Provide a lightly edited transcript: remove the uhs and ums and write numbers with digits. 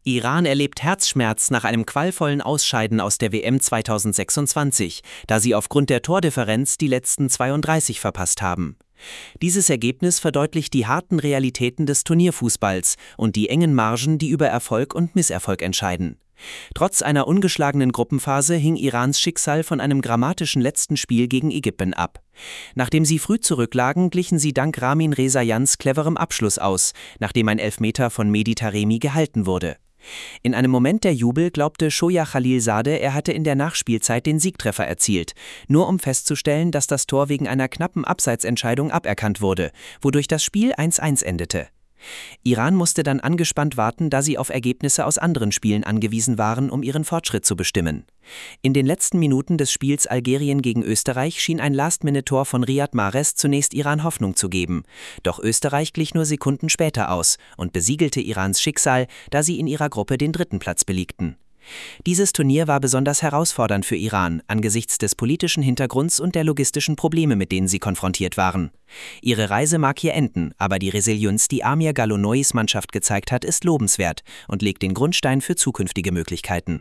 Iran erlebt Herzschmerz nach einem qualvollen Ausscheiden aus der WM 2026, da sie aufgrund der Tordifferenz die letzten 32 verpasst haben. Dieses Ergebnis verdeutlicht die harten Realitäten des Turnierfußballs und die engen Margen, die über Erfolg und Misserfolg entscheiden. Trotz einer ungeschlagenen Gruppenphase hing Irans Schicksal von einem dramatischen letzten Spiel gegen Ägypten ab. Nachdem sie früh zurücklagen, glichen sie dank Ramin Rezaians cleverem Abschluss aus, nachdem ein Elfmeter von Mehdi Taremi gehalten wurde. In einem Moment der Jubel glaubte Shoja Khalilzadeh, er hatte in der Nachspielzeit den Siegtreffer erzielt, nur um festzustellen, dass das Tor wegen einer knappen Abseitsentscheidung aberkannt wurde, wodurch das Spiel 1:1 endete. Iran musste dann angespannt warten, da sie auf Ergebnisse aus anderen Spielen angewiesen waren, um ihren Fortschritt zu bestimmen. In den letzten Minuten des Spiels Algerien gegen Österreich schien ein Last-Minute-Tor von Riyad Mahrez zunächst Iran Hoffnung zu geben. Doch Österreich glich nur Sekunden später aus und besiegelte Irans Schicksal, da sie in ihrer Gruppe den 3. Platz belegten. Dieses Turnier war besonders herausfordernd für Iran, angesichts des politischen Hintergrunds und der logistischen Probleme, mit denen sie konfrontiert waren. Ihre Reise mag hier enden, aber die Resilienz, die Amir Galonois Mannschaft gezeigt hat, ist lobenswert und legt den Grundstein für zukünftige Möglichkeiten.